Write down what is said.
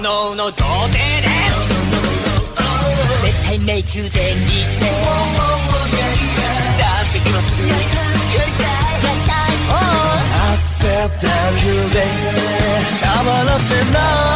ノーノー童貞です。絶対命中全力でダンスできますやりたいやりたいやりたい焦ってるで触らせない